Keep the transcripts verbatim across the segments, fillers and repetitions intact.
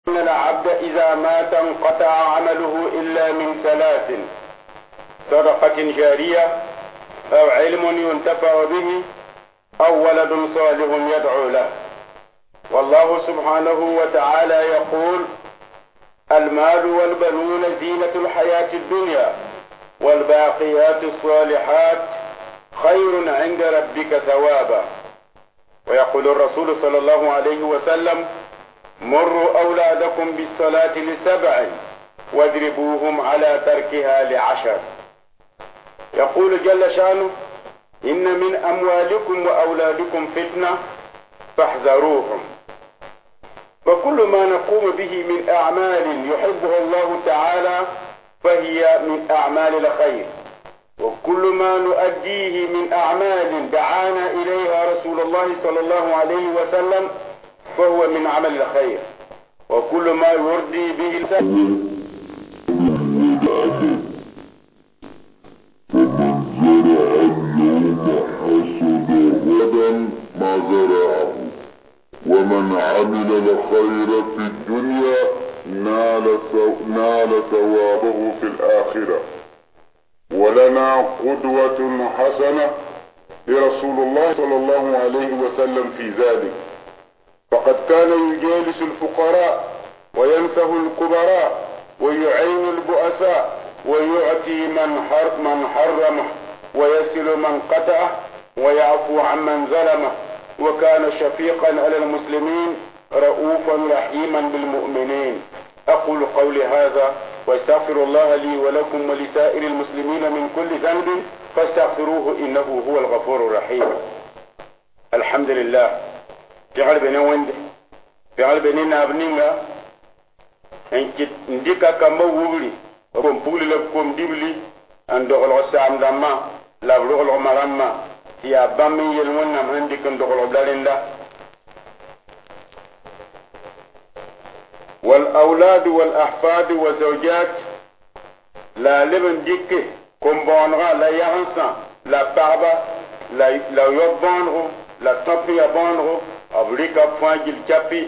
إن العبد إذا مات انقطع عمله إلا من ثلاث: صدقة جارية، أو علم ينتفع به، أو ولد صالح يدعو له. والله سبحانه وتعالى يقول: المال والبنون زينة الحياة الدنيا، والباقيات الصالحات خير عند ربك ثوابا. ويقول الرسول صلى الله عليه وسلم: مروا أولادكم بالصلاة لسبع واضربوهم على تركها لعشر. يقول جل شانه: إن من أموالكم وأولادكم فتنة فاحذروهم. فكل ما نقوم به من أعمال يحبها الله تعالى فهي من أعمال الخير، وكل ما نؤديه من أعمال دعانا إليها رسول الله صلى الله عليه وسلم فهو من عمل الخير، وكل ما يرضي به السبب. ما زرعه، ومن عمل الخير في الدنيا نال نال ثوابه في الآخرة. ولنا قدوة حسنة لرسول الله صلى الله عليه وسلم في ذلك، فقد كان يجالس الفقراء وينسه الكبراء ويعين البؤساء ويعطي من حرم من حرمه ويسل من قطعه ويعفو عمن ظلمه، وكان شفيقا على المسلمين رؤوفا رحيما بالمؤمنين. أقول قولي هذا واستغفر الله لي ولكم ولسائر المسلمين من كل ذنب فاستغفروه إنه هو الغفور الرحيم. الحمد لله. في قلبنا وند في قلبنا أبنينا إنك نديك كم وولي كم بولي لكم دبلي أن دخل السام دما لا بلغ مرما يا بامي يلمنا عندك ندخل بلالنا. والأولاد والأحفاد والزوجات لا لبن ديك كم بانغا لا يانسا لا بابا لا لا يبانغو لا تبي يبانغو أبريكا فاجل كابي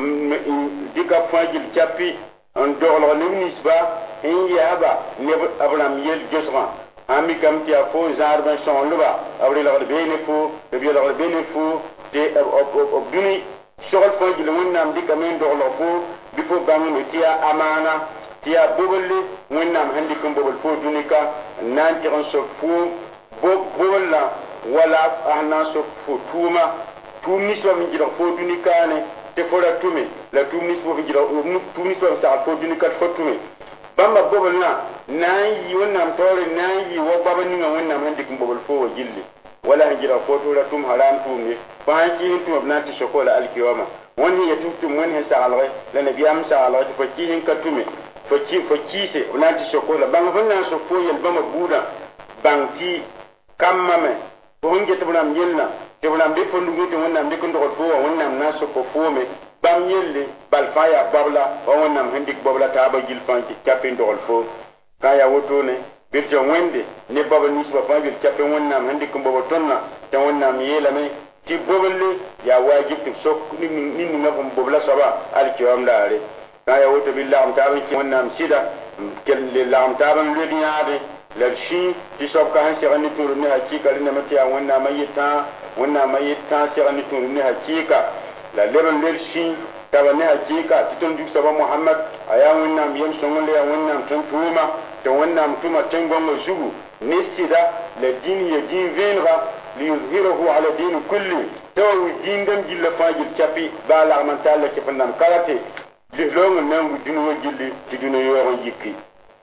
ديكا فاجل كابي أن دخل نمنسبا إن يابا نب أبلام يل جسرا أمي كم تيافو زار بن شانلبا أبري لغد بينفو تبي لغد بينفو تي أب أب أب دني شغل فاجل ونام ديكا من دخل فو بفو بانغ تيا أمانة تيا بوبلي ونام هنديكم بوبل فو دونيكا نانتي عن سفو بوب بوبلا ولا أهنا سفو توما توميس ومن جرا فو دونيكا نه تفورا تومي لا توميس ومن جرا توميس ومن سال فو دونيكا فو تومي بامبا بوبلنا ناي ونام توري ناي وبابا نيغا ونام هنديكم بوبل فو جيلي ولا هجرا فو تولا توم هلان تومي فانكي توم بناتي شوكولا الكيوما wani ya tutum wani ya sa'alai la nabi am sa'alai to faki hin ka tume faki faki se onati shokola bang fanna so fo yel bama buda bangti kammame ko honje to bram yelna to bram be fondu ngoto wonnam de ko ndoko fo wonnam na so ko fo me bam yelle bal faya babla o wonnam handik babla ta ba gil fanki kapin do fo kaya woto ne birjo wende ne baba nisba fa bil kapin wonnam handik ko bobo tonna ta wonnam yela me ti bobole ya wajib ti sok ni ni ngam bobla saba alkiwam daare kaya woto billahi am taban ki wonnam sida kel lillahi am taban le diade la shi ti sok ka han sirani turu ni hakika ni matiya wonnam mayita wonnam mayita sirani turu ni hakika la leben le shi taban ni hakika ti ton du saba muhammad aya wonnam yem songole ya wonnam ton tuma to wonnam tuma tengongo zugu ni sida la dini ya din venra ليظهره على دين كله تو الدين دم جل فاجل كفي بالا من تعالى كفنام كاراتي لهلون نام دين وجل تدين يورو يكي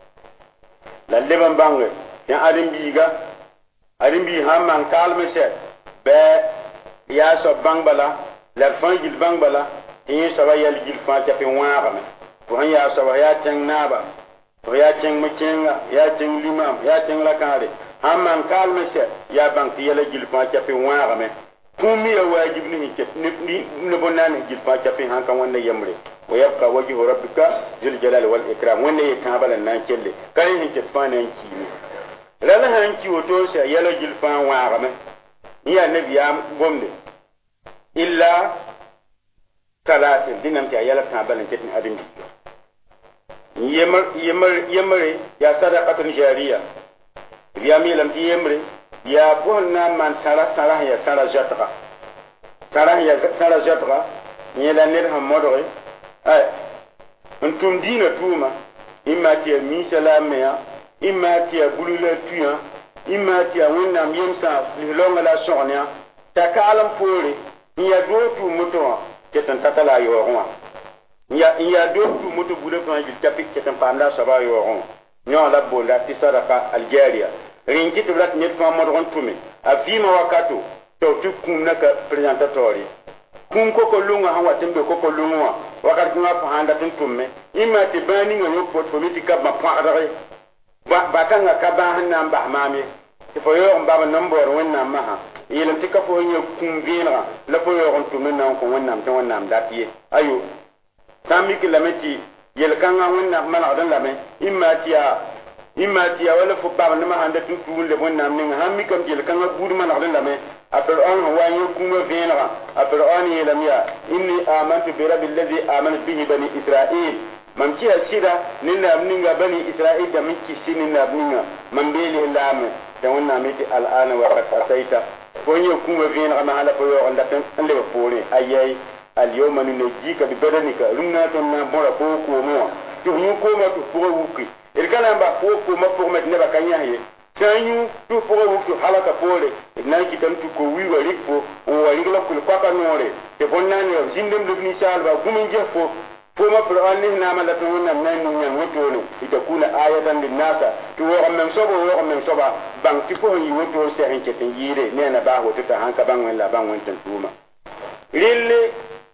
لا لبن بانغ يا ادم بيغا ادم بي هم من كالمسه ب يا سو بانغبلا لا فاجل بانغبلا هي سوا يل جل فاجل في واغم وهي يا سوا يا تن نابا ويا تن مكينغا يا تن ليمام يا تن لكاري amman kalme se ya bank yela jilfa chape waame kumi ya wajib ni ni ni bonane jilfa chape hanka wonne yamre wa yabqa wajhu rabbika zul jalal wal ikram wonne yekabala nan kelle kay hin ke fane anki ni lala hanki woto se yela jilfa waame ya nabi ya gomde illa salatin dinam ta yala ta balan jetin adin yemar yemar yemare ya sadaqatun jariya riyami lam ti yemre ya bonna man sara sara ya sara jatra sara ya sara jatra ni la nir ha modore ay antum dina tuma imma ti mi salame ya imma ti bulula tuya imma ti wonnam yemsa li longa la sonya takalam pore ya do tu moto ketan tatala yo ronwa ya ya do tu moto bude ko ji tapik ketan pamla saba yo ron nyo la bonda ti sadaka algeria rinki to lat net fa modon tumi afima wakato to tu kun naka presentatori kun ko ko lunga hawa tembe ko ko lunga wakati nga fa handa tun tumme imma ti bani nga yo pot politika ba paadare ba batanga ka ba hanna ba mami ti fo yo mbaba number wonna maha yelam ti ka fo nyo kun vira la fo yo on tumme na ko wonna am tan wonna am datiye ayo sami kilameti yel kanga wonna mana dan lame imma ti ya imma ti ya wala fo ba na ma handa tun tun le wonna am ni hammi kam yel kanga gudu mana dan lame apel on wa yo kuma vira apel on yelam ya inni amantu bi rabbil ladhi amana bihi bani israil man ki asida ninna amninga bani israil da miki sininna abninga man beli lame da wannan miti al'ana wa qad asaita fonyo kuma vina ma hala ko yo nda tan ande ba pore ayay al yawma nunjika bi badanika runna ton na bora ko ko mo to ñu ko ma to fo wuki il kana ba ko ko ma pour mettre ne ba kanya ye sanyu to fo wuki halaka pore na ki tan to ko wi wa rikfo o wa rigla ko ko ka nore te bonnani yo jindem do ni sal ba gumin jefo fo ma pour an ni na ma la to wonna nan ni nyan woto no itakuna ayatan lin nasa to wo men sobo wo men soba bang ti fo yi woto se hen ke tin yire ne na ba woto ta hanka bang wala bang won tan tuma rille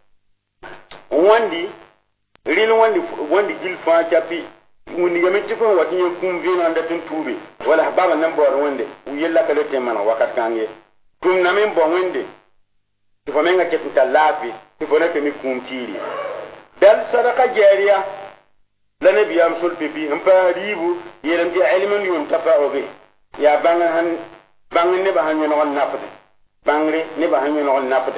wandi rille wandi wandi gil fa chapi woni ga metti fo wati nyen kum vina nda tan tubi wala baba nan bor wonde u yella ka le temana wakat kange tum na men bo wonde ti fo men ga ke ta lafi ti fo na ke mi kum tiri dal sadaka jariya la nabiyam sulfi bi hum faribu yelam ti ilmun yuntafa'u bi ya bangan han bangan ne ba han no nafde bangre ne ba han no nafde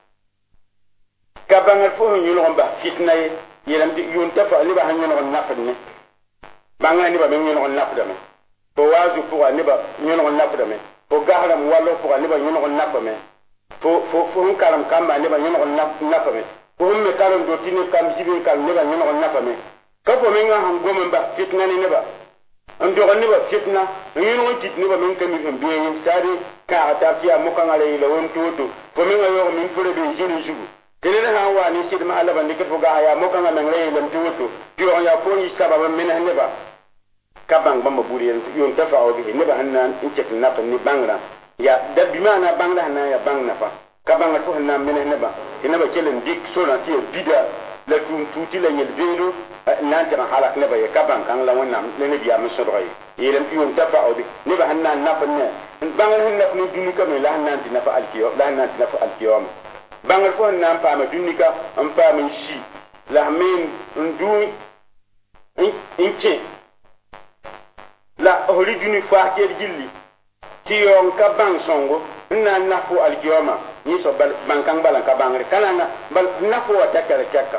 ka bangal fo ñu no ba fitna yelam ti yuntafa ne ba han no nafde ne bangan ne ba men no nafde me to wazu fo ne ba ñu no nafde me to gaharam wallo fo ne ba ñu no nafde me fo fo fo karam kamba ne ba ñu no nafde me ko me karon do tini kam sibe kam ne ba nyono on nafame ka ko men nga ham goma ba fitna ni ne ba on do ne ba fitna nyono on titni ba men kam mi am biye sari ka ata fiya mo kan ale la won toto ko men nga yo min fure be jini jugu tene na wa ni sid ma ala ban ke fuga ya mo kan men re lam toto ti on ya ko yi sababa men ne ba ka bang ba maburi yon tafa o bi ne ba hanan in cek na ni bangra ya da bi mana bangra na ya bang na fa kabanga to na mena ne ba ina ba kelen dik so na ti bida la tun tuti la nyel velo nan ta halak ne ba ya kaban kan la wannan ne ne biya musu rai yelam ti on tafa o bi ne ba hanna na fa ne bangal hanna ni dunika me la hanna ti na fa alkiyo la hanna ti na fa alkiyo bangal ko na pa ma dunika am pa min shi la min ndu in ce la hori duni fa ke jilli ti yon ka bang songo na nafu alkiyoma ni so bal bankang balan ka bangre kananga bal nafu wa takara takka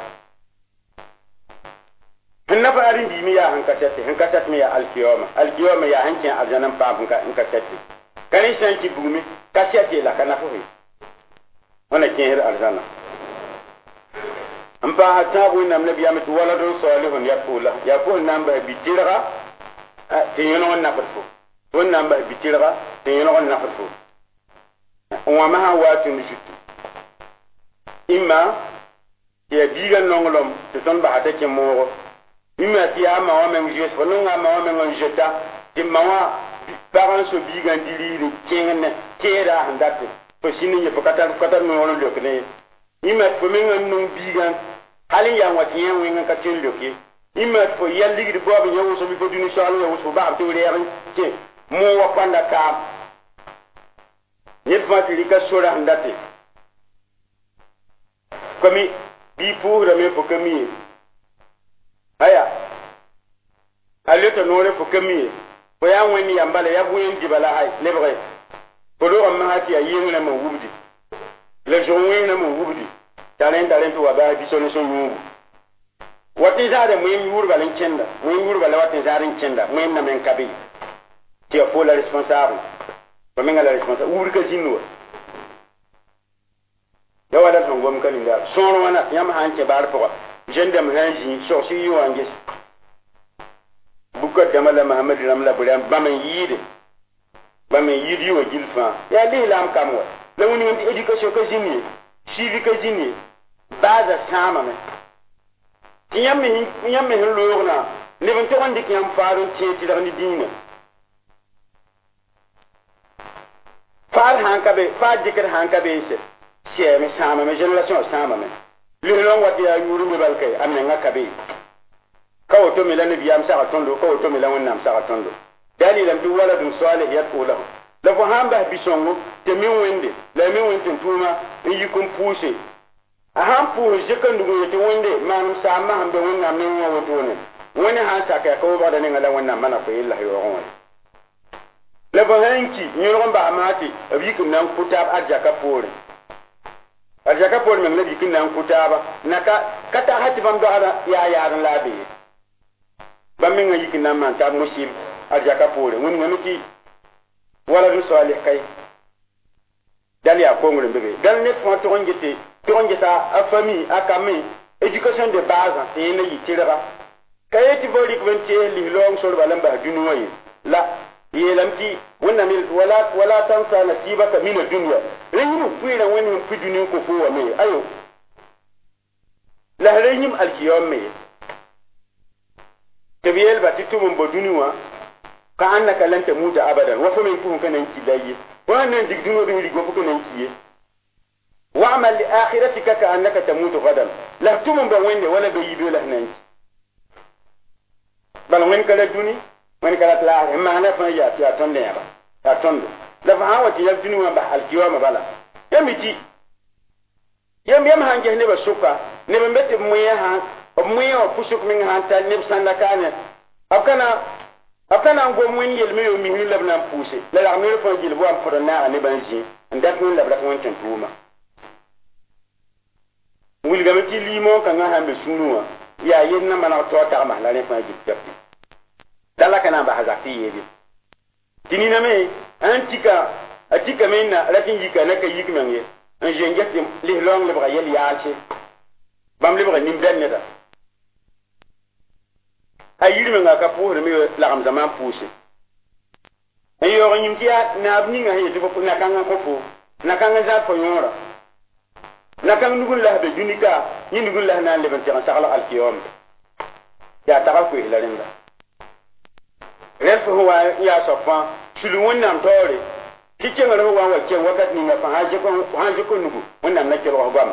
nafa arin bi mi ya han kasete han kasete mi ya alkiyoma alkiyoma ya hankin aljanan pa bunka in kasete kani sanki bumi kasete la kana fu wana kin aljana am pa hatta bu nam nabi amatu waladun salihun yaqula yaqul nam ba bitira te yono na fu wannan ba bitira te yono na fu on ma ha watu ni jutu imma ya biga nongolom te ton ba hata ke mo imma ti ama wa men jes ko nonga ma wa men jeta ti ma wa parents so biga ndili ni kengene kera handate ko sini ye pokata kata no wono lokne imma fo men non biga hali ya wati yen wen ka tin loki imma fo yalli di bobu nyawo so bi fo dinu shalu ya wusu ba to reere ke mo wa panda ka yel fatiri ka sora handate komi bi pour me fo kami aya aleta nore fo kami fo ya woni yambala ya buyen dibala hay lebre ko do ma hati ya yengna mo wubdi le jonwe na mo wubdi talent talent wa ba bi solution yu wati zare muhim yur balen kenda muhim yur balen wati zare kenda muhim na men kabi ti a la responsable ba men la responsable ur ka jinwa ya wala ton gom kan inda sono wana yam hanke bar ko jende am hanji so si yu angis bukka damala muhammad ramla bulan ba men yide ba men yidi wa gilfa ya li lam kamwa la woni won education ka jinni civique ka jinni baza sama me tiyam mi tiyam mi lorna ne ban to andi kiyam faru ti ti dani dina far hanka be far dikir hanka be se sie me sama me generation sama me li lon wati ya yuru mi balkay amne ngaka be kaw to mi lan biyam sa tondo kaw to mi lan wonnam sa tondo dalilam tu waladun salih yaqulu lahu la fo hamba bisongo te min wende la min wente tuma yi kum pousse aham pour je kan dugo yete wonde manum sa ma hambe wonna min wa wotone woni ha saka ko ba da ne ngala wonna mana ko illa yo on le ba hanki nyoro ba amati abi kum nan kutab arjaka pore arjaka pore men nabi kin nan kutaba naka kata hati bam do ara ya yaran labi ba min ngi kin nan man ta musim arjaka pore woni ngami wala du salih kay dali a ko ngure bebe dal ne fon to ngete tonge sa a famille a kami éducation de base et ne yitira kayeti vodi kwente li long so balam ba dunu wayi la yelamti wonna mil wala wala tansa nasibaka min ad-dunya renyum fuira wonni fi dunu ko fo wa me ayo la renyum al-qiyam me tabiyel ba titum bo dunuwa ka annaka lan tamuta abadan wa fa min kun kanan kidaye wa nan digduno bi rigo ko nan kiye واعمل لآخرتك كأنك تموت غدا لا تمن بوين ولا بيبي له ننج بل وين كلا الدنيا وين كلا تلا ما أنا فنجا يا تندي يا با يا تندو لا فهاوتي يا الدنيا ما بحالكيوا ما بلا يمتي يم يم هانجه نبى سوكا نبى بيت مية هان مية وبسوك من هان تال نبى سندكانة أبكنا أبكنا نقوم وين يلميو مين لبنا بوسي لا لا نقول فنجيل بوام فرنا نبى نجي عندك وين لبنا وين تنتوما wul gamati limo kan ha hambe sunuwa ya yenna mana to ta ma la ne fa jikti dala kana ba hazati yedi tinina me antika atika menna lakin yika naka yik menye an jengeti li long le bra yel yaache bam le bra nim benne da ayir menga ka pour me la gam zaman pousse ayo ngim tiya na abni nga he to na kan ko fo na kan za fo yora nakam nugul lah be junika ni nugul lah nan leben tiran sakala alkiyom ya tarafu ila rinda refu huwa ya sofa shulu wannan tore kike ngara huwa wa ke wakati ni fa haje ko haje ko nugu wannan nake ro gwam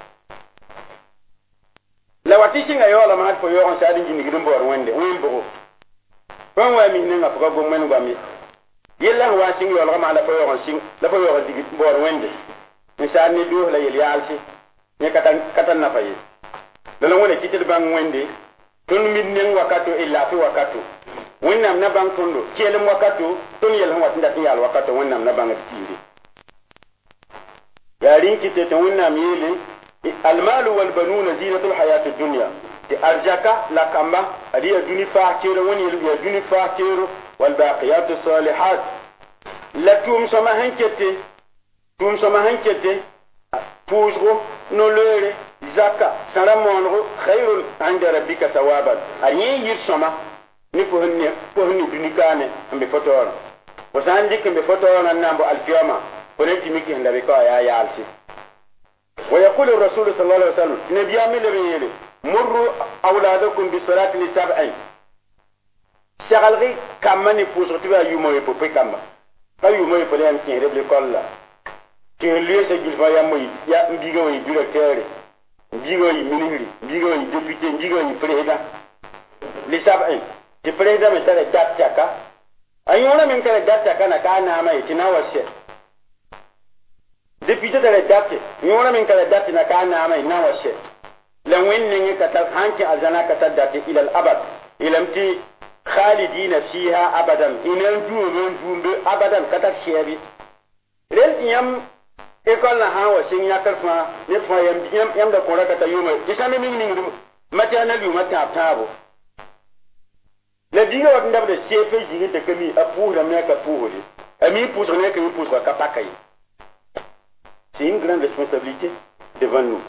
la wati singa yo la ma fo yo on sadi jini gidum bor wende won bogo ron wa mi nga fa go men gwami yella wa sing yo la ma la fo yo on sing la fo yo on digi bor wende misal ni do la yel yalsi ne katan katan na fayi dala wona kitil bang wende ton min nen wakato illa fi wakato wonnam na bang tondo kelem wakato ton yel hon watinda tin yal wakato wonnam na bang tindi yarin kite to wonnam yele al mal wal banun zinatul hayatid dunya ti arjaka la kamba adiya duni fa kero woni ya duni fa kero wal baqiyatus salihat la tum sama hankete tum sama hankete pujgo no lere zaka salamonro khairun inda rabbika thawaban ani yir sama ni ko honni ko honni dunikane ambe fotor wasan dik ambe fotor nan nambo alfiyama ko ne timiki handa be ko ya ya alsi wa yaqulu ar-rasul sallallahu alaihi wasallam nabiya min riyele murru awladakum bi salati li sab'in shagalri kamani pujgo tiba yumo e pope kamba ka yumo e pole am tin reble kolla tin liye se gilfa ya moy ya ndiga way directeur ndiga way ministre ndiga way député ndiga way président li sab'in ti président me tare dattaka ayona min kare dattaka na kana mai tinawashe député tare datte yona min kare datte na kana mai nawashe lan wenne ne ka ta hanki azana ka ta datte ila al abad ilamti khalidina fiha abadan inan duumen duumbe abadan kata shebi rel yam école na ha wa sing yakal fa ne fa yam yam yam da kora kata yuma isame ning ning maternal yu mata tabo la diga wat ndab de sefe jigi te kami apu da me ka puhuri ami pousse ne ka pousse ka pakai. C'est une grande responsabilité devant nous.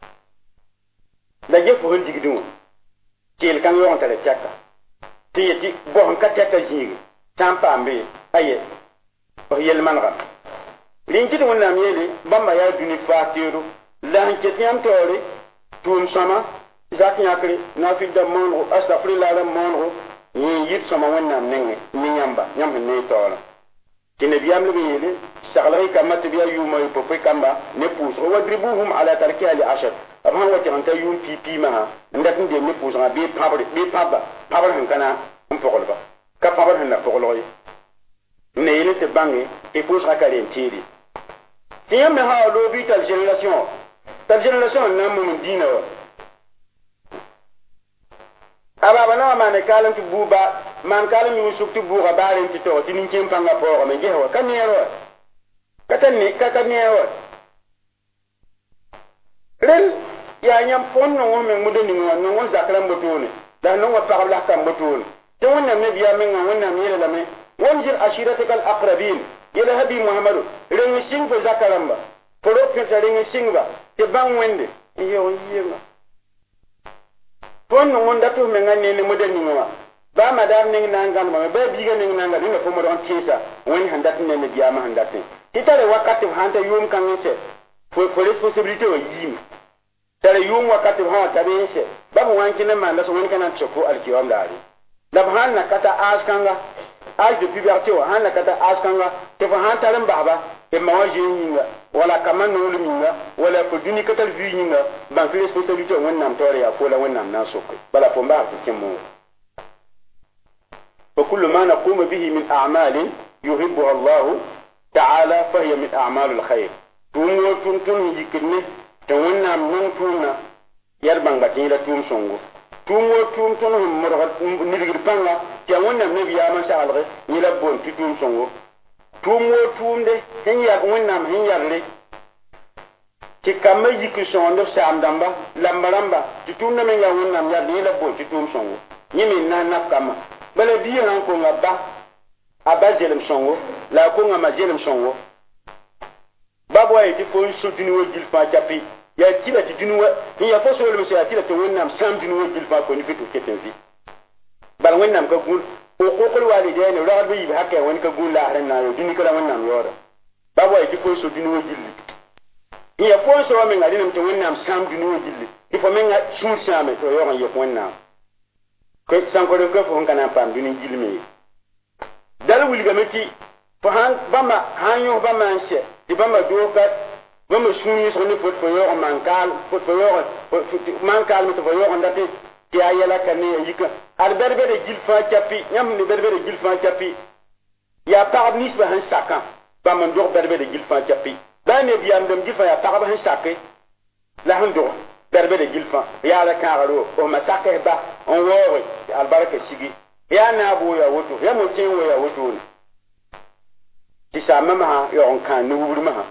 La jef hon digi dum kel kan yo on tale tiaka ti yeti bo hon ka tiaka jigi tampa ambe aye ko yel manram linki dum na miele bamba ya duni fatiru la hanke tiam tore tum sama zaki yakri na fi da monro astaghfirullah la monro ni yit sama wonnam nenge ni nyamba nyam ne tore kene biyam le yele saglay kamat biya yuma yu pope kamba ne pousse wadribuhum ala tarkiha li ashar abhan wati anta yum pi pi ma ndat ndem ne pousse nga bi pabre bi paba pabre han kana um pokol ba ka pabre han na pokol yi ne yele te bangi e pousse ka kale ntiri tiam me ha lo bi tal génération tal génération na mum dina wa aba bana ma ne kalan tu buba man kalan yu sukti buga baren ti to tinin kin panga po me je wa kanero katan ni kakanero ren ya nyam fon no me mudoni no no zakram botone da no wa parla kam botone to wonna me biya men wonna me la me wanjir ashiratakal aqrabin ila habi muhammadu ren sing fo zakaramba poro ke ren sing ba te ban wende iyo yema fon no wonda to me ngane ne mudoni no ba madam ning nangan ma ba biga ning nangan ni ko mo don tisa woni handat ne ne biya ma handat titare wakati hanta yum kan se fo fo responsibility o yim tare yum wakati ha tabe se ba mo wanki ne ma ndaso woni kana tsoko alkiyam dali da ban na kata askanga âge de puberté o han na kata askanga te fa han taran baba e ma waje yinga wala kaman no luminga wala ko duni katal vi yinga ban fi responsabilité o wonnam tore ya ko la wonnam na sokko bala fo mba ko kemo وكل ما نقوم به من أعمال يحبها الله تعالى فهي من أعمال الخير توم وتوم توم يكني تونا من تونا يربان باتين توم سونغو توم وتوم توم مرغ نرجع بانغا تونا نبي يا مسا على يلبون توم سونغو توم وتوم ده هنيا ونا هنيا لي تكمل يكشون ده سام دامبا لامبرامبا توم نمي يا ونا يا يلبون توم سونغو يمين نا نفكما bala biya nan ko ngaba abajelem songo la ko ngama jelem songo babu ay ti fo so dini wo jilfa japi ya tila ti dini wo ya fo so le so ya tila to wonnam sam dini wo jilfa ko ni fitu keten fi bal wonnam ka gul ko ko ko wali de ne rawa bi hakka woni ka gul la haran na yo dini kala wonnam yoro babu ay ti fo so dini wo jilli ya fo so men ngadi nem to wonnam sam dini wo jilli il faut men ga sur same to yo ngi ko wonnam ko sanko de ko fon kana pam duni jilmi dal wuli gameti fa han bama hanyo bama anse di bama doka bama suni so ne fot fo yo mankal fot fo yo mankal mo fo yo ndati ti ayala kane yika ar berbe de jilfa chapi nyam ni berbe de jilfa chapi ya par nisba han sakan bama ndo berbe de jilfa chapi ba ne biam dem jilfa ya par ba han sakai la han do berbe de gilfa ya la karo o masaka ba on wori albaraka sigi ya na bu ya woto ya mo tin wo ya woto ti sama ma yo on kan nu wuri ma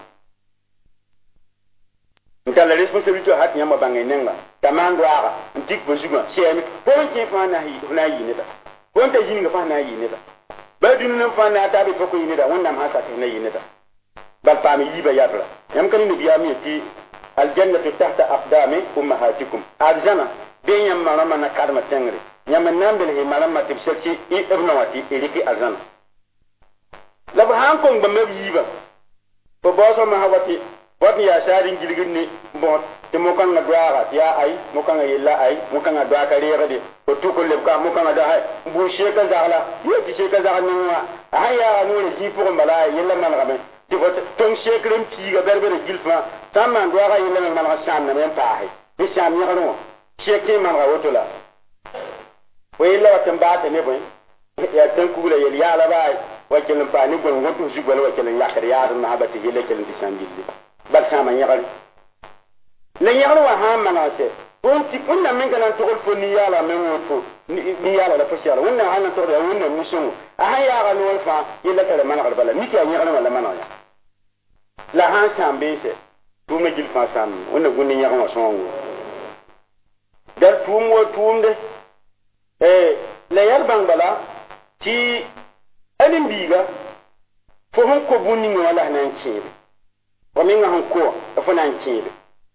nta la responsabilité hat nyama bangay nenga tamando ara ntik bo juma semi pon ti fa na hi na yi ne da pon ta jinga fa na yi ne da ba dunu nan fa na ta be ko yi ne da wannan ma sa ta na yi ne da bal fa mi yiba yabra yam kan ni biya mi ti الجنة تحت أقدام أمهاتكم أرجنا بين يوم رمنا كارما تنغري يوم النام بالهي مرمى تبسلسي ابن واتي إليكي أرجنا لبهانكم بمبيبا فبوصا مهواتي واتي يا سارين جلغني بوت تموكان ندوارا يا أي موكان يلا أي موكان ندوارا كريغا دي وتوكل لبكا موكان ندوارا بوشيكا زغلا يوتي شيكا زغلا نوا هيا نور جيبوكم بلا يلا من غمي تفوت تون شيكرم تيغا بربر جلفا سامان دوغا يلا من غمي سامنا من باهي بسام يغنوا شيكي من غوتولا ويلا وتنبات نبوين يا تنكولا يلي يالا باي وكلن فاني غون غوتو زيغول وكلن ياخر يار نابتي يلا كلن ديسان جيلي بل سامان يغني لن يغنوا ها مناسه كنت كنا من كان تقول فني يالا من وفو ni yala la fasiala wonna hanan to da wonna mission aha ya ga no fa yalla kala man garbala miki an yala wala man ya la han sam bese tum ne gil fa sam wona gunni nyaka ma songo dal tum wo tum de eh la yar bang bala ti anin biga fo hon ko bunni ni wala nan chebe wa min han ko fo nan chebe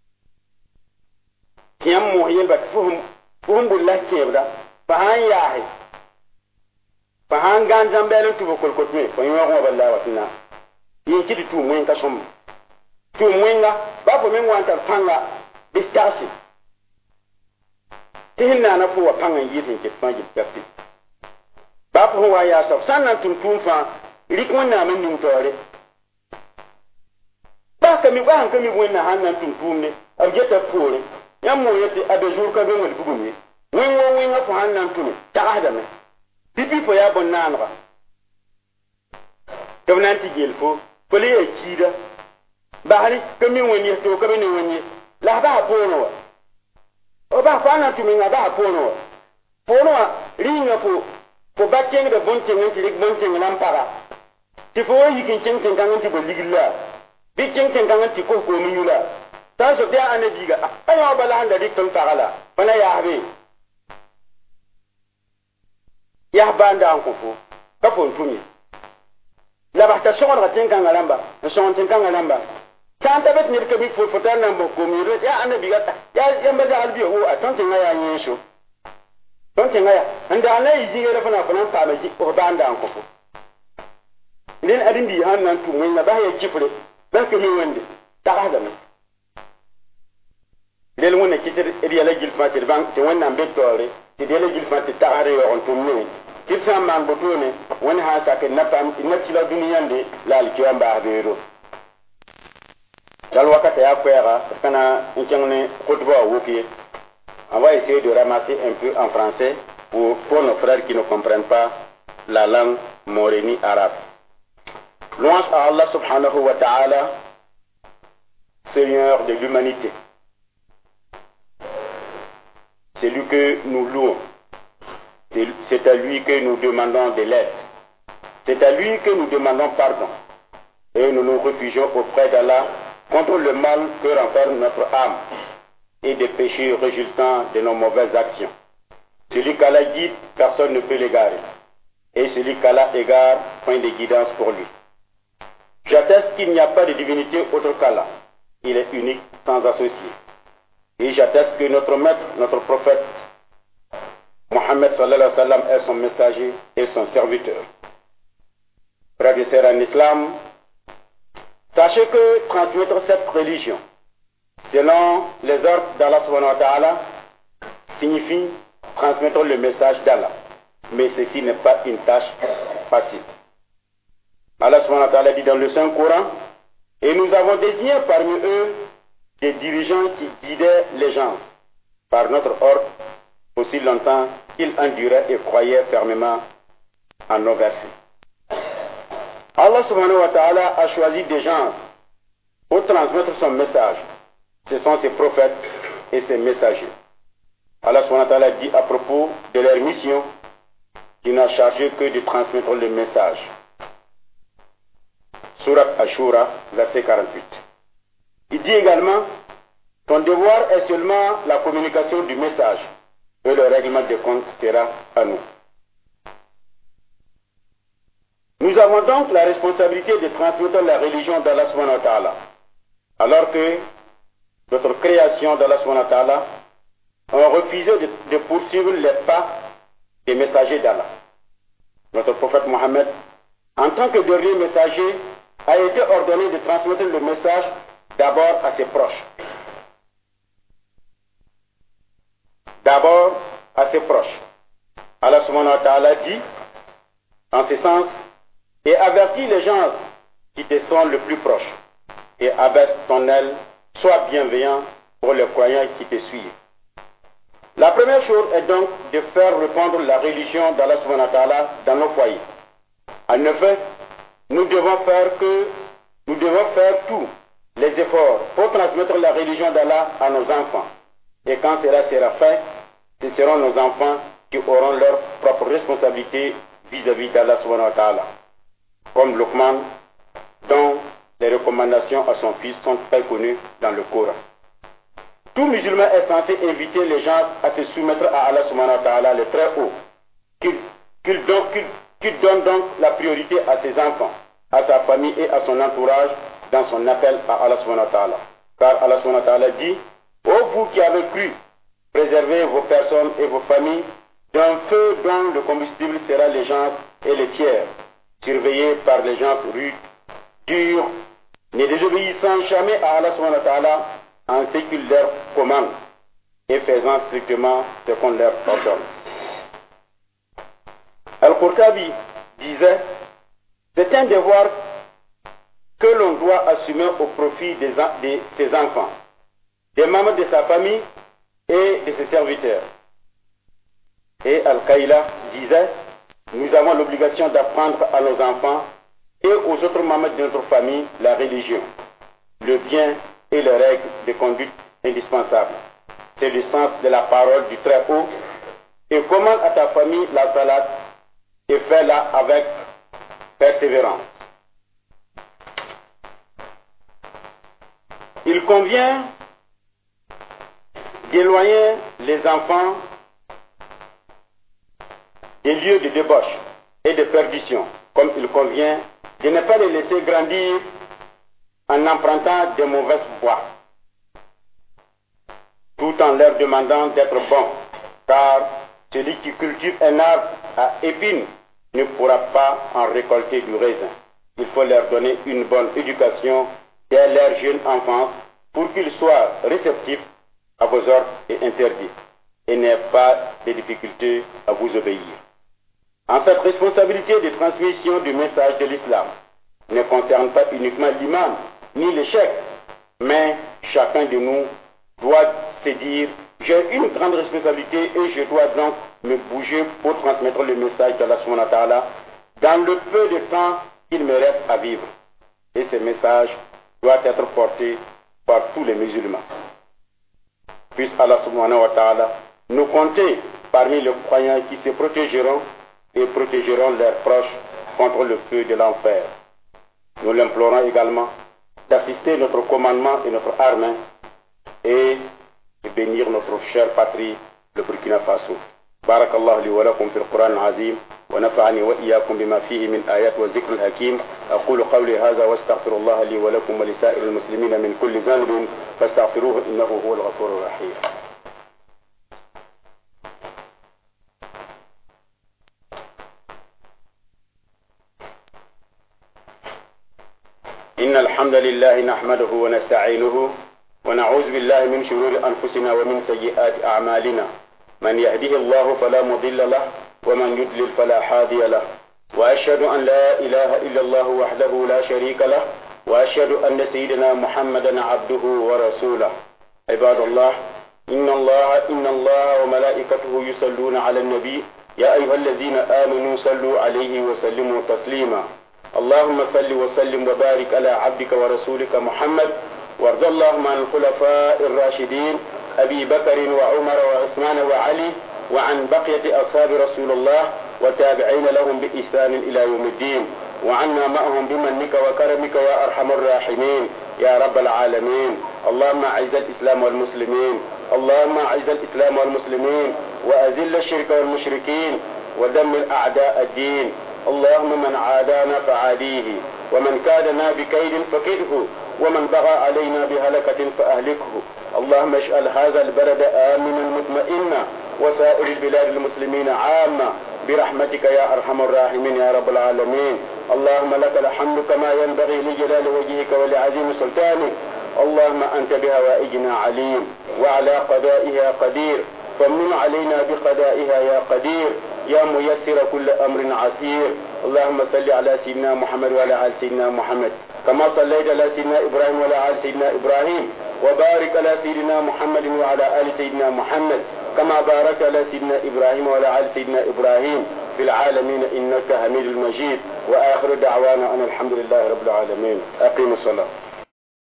tiam mo yel bat fo hum fo hum bulla chebra fa han yahi fa han gan jambele tu ko ko tme fo yo ko balla watina yin kiti tu mo ka som tu mo nga ba fo min wanta fanga distasi tinna na fo wa fanga yitin ke fangi gafi ba fo wa ya so sanan tun tun fa rikon na men nim tore ba ka mi ba han ka mi wonna hanan tun tun ne arjeta fore yam mo yete ade jour ka be wal bugumi wen wo wen fo hanan tun ta hada me bibi fo ya bon nanra kam nan ti gel fo fo le e kida ba hari ka mi woni to ka be ne woni la ba pono o ba fa nan tun mi ba pono pono ringa fo fo ba teng de bon teng nti rik bon teng lam para ti fo yi kin teng teng kan ti bo ligilla bi teng teng kan ti ko ko mi yula ta so dia anabi ga ayo bala handa dik tong tagala bana ya habe ya banda ko fo ka fo tumi la ba ta shon ga teng kan lamba shon teng kan lamba santa bet ni ke bi fo fo tan nan bo ko mi ya anabi ga ya ya mba da albi o aton teng ya yin sho ton tengaya anda na yijire fana fana pa ma ji ko banda an ko fo len adin bi han nan tu mun na ba ya jifre ba ke ni wande ta ga me len wona kitir edi la jil fatir bank te wonna be tore te de la jil fatir ta are yo on tum ni kirsa man botone woni ha sa ke na pam ina ci la duniyande la al kiwa ba be ro dal wakata ya kwera kana nchangone khutba woki. On va essayer de ramasser un peu en français pour, pour nos frères qui ne comprennent pas la langue morénie arabe. Louange à Allah subhanahu wa ta'ala, Seigneur de l'humanité. C'est lui que nous louons. C'est à lui que nous demandons de l'aide. C'est à lui que nous demandons pardon. Et nous nous réfugions auprès d'Allah contre le mal que renferme notre âme et des péchés résultant de nos mauvaises actions. Celui qu'Allah guide, personne ne peut l'égarer. Et celui qu'Allah égare, point de guidance pour lui. J'atteste qu'il n'y a pas de divinité autre qu'Allah. Il est unique, sans associé. Et j'atteste que notre maître, notre prophète, Mohammed sallallahu alayhi wa sallam, est son messager et son serviteur. Frères et sœurs en islam, sachez que transmettre cette religion, selon les ordres d'Allah subhanahu wa ta'ala, signifie transmettre le message d'Allah. Mais ceci n'est pas une tâche facile. Allah subhanahu wa ta'ala dit dans le Saint-Coran, et nous avons désigné parmi eux des dirigeants qui guidaient les gens par notre ordre aussi longtemps qu'ils enduraient et croyaient fermement en nos versets. Allah subhanahu wa ta'ala a choisi des gens pour transmettre son message. Ce sont ses prophètes et ses messagers. Allah subhanahu wa ta'ala dit à propos de leur mission qu'il n'a chargé que de transmettre le message. Surat Ashura, verset quarante-huit. Il dit également, ton devoir est seulement la communication du message et le règlement des comptes sera à nous. Nous avons donc la responsabilité de transmettre la religion d'Allah subhanahu wa ta'ala, alors que notre création d'Allah subhanahu wa ta'ala ont refusé de, de poursuivre les pas des messagers d'Allah. Notre prophète Mohammed, en tant que dernier messager, a été ordonné de transmettre le message d'abord à ses proches. D'abord à ses proches. Allah subhanahu wa ta'ala dit, en ce sens, et avertis les gens qui te sont le plus proches, et abaisse ton aile, sois bienveillant pour les croyants qui te suivent. La première chose est donc de faire répandre la religion d'Allah subhanahu wa ta'ala dans nos foyers. En effet, nous devons faire que nous devons faire tous les efforts pour transmettre la religion d'Allah à nos enfants. Et quand cela sera fait, ce seront nos enfants qui auront leur propre responsabilité vis-à-vis d'Allah subhanahu wa ta'ala. Comme Luqman, dont les recommandations à son fils sont très connues dans le Coran. Tout musulman est censé inviter les gens à se soumettre à Allah subhanahu wa ta'ala, le très haut, qu'il qu'il donne, qu'il, qu'il donne donc la priorité à ses enfants, à sa famille et à son entourage dans son appel à Allah subhanahu wa ta'ala. Car Allah subhanahu wa ta'ala dit: ô vous qui avez cru, préservez vos personnes et vos familles d'un feu dont le combustible sera les gens et les pierres, surveillés par les gens rudes, durs, ne désobéissant jamais à Allah subhanahu wa ta'ala en ce qu'il leur commande et faisant strictement ce qu'on leur ordonne. Al-Qurtabi disait: c'est un devoir que l'on doit assumer au profit des, de ses enfants, des membres de sa famille et de ses serviteurs. Et Al-Qaïla disait: nous avons l'obligation d'apprendre à nos enfants et aux autres membres de notre famille la religion, le bien et les règles de conduite indispensables. C'est le sens de la parole du Très-Haut. Et commande à ta famille la salade et fais-la avec persévérance. Il convient d'éloigner les enfants des lieux de débauche et de perdition, comme il convient de ne pas les laisser grandir en empruntant de mauvaises voies, tout en leur demandant d'être bons, car celui qui cultive un arbre à épines ne pourra pas en récolter du raisin. Il faut leur donner une bonne éducation dès leur jeune enfance pour qu'ils soient réceptifs à vos ordres et interdits et n'aient pas de difficultés à vous obéir. En cette responsabilité de transmission du message de l'islam ne concerne pas uniquement l'imam ni l'échec, mais chacun de nous doit se dire: j'ai une grande responsabilité et je dois donc me bouger pour transmettre le message d'Allah subhanahu wa ta'ala dans le peu de temps qu'il me reste à vivre. Et ce message doit être porté par tous les musulmans. Puisse Allah subhanahu wa ta'ala nous compter parmi les croyants qui se protégeront et protégeront leurs proches contre le feu de l'enfer. Nous l'implorons également d'assister notre commandement et notre armée et de bénir notre chère patrie, le Burkina Faso. بارك الله لي ولكم في القرآن العظيم ونفعني وإياكم بما فيه من آيات والذكر الحكيم. أقول قولي هذا واستغفر الله لي ولكم ولسائر المسلمين من كل ذنب فاستغفروه إنه هو الغفور الرحيم. إن الحمد لله نحمده ونستعينه ونعوذ بالله من شرور أنفسنا ومن سيئات أعمالنا. من يهده الله فلا مضل له ومن يضلل فلا هادي له. وأشهد أن لا إله إلا الله وحده لا شريك له وأشهد أن سيدنا محمدا عبده ورسوله. عباد الله، إن الله إن الله وملائكته يصلون على النبي يا أيها الذين آمنوا صلوا عليه وسلموا تسليما. اللهم صل وسلم وبارك على عبدك ورسولك محمد، وارض اللهم عن الخلفاء الراشدين أبي بكر وعمر وعثمان وعلي وعن بقية أصحاب رسول الله وتابعين لهم بإحسان إلى يوم الدين، وعنا معهم بمنك وكرمك يا أرحم الراحمين يا رب العالمين. اللهم أعز الإسلام والمسلمين، اللهم أعز الإسلام والمسلمين وأذل الشرك والمشركين ودمر أعداء الدين. اللهم من عادانا فعاديه ومن كادنا بكيد فكده ومن بغى علينا بهلكة فأهلكه. اللهم اجعل هذا البلد آمنا مطمئنا وسائر البلاد المسلمين عامة برحمتك يا أرحم الراحمين يا رب العالمين. اللهم لك الحمد كما ينبغي لجلال وجهك ولعظيم سلطانك. اللهم أنت بهوائجنا عليم وعلى قضائها قدير، فمن علينا بقضائها يا قدير يا ميسر كل أمر عسير. اللهم صل على سيدنا محمد وعلى آل سيدنا محمد كما صليت على سيدنا إبراهيم وعلى آل سيدنا إبراهيم، وبارك على سيدنا محمد وعلى آل سيدنا محمد كما باركت على سيدنا إبراهيم وعلى آل سيدنا إبراهيم في العالمين إنك حميد مجيد. وآخر دعوانا أن الحمد لله رب العالمين. أقيموا الصلاة.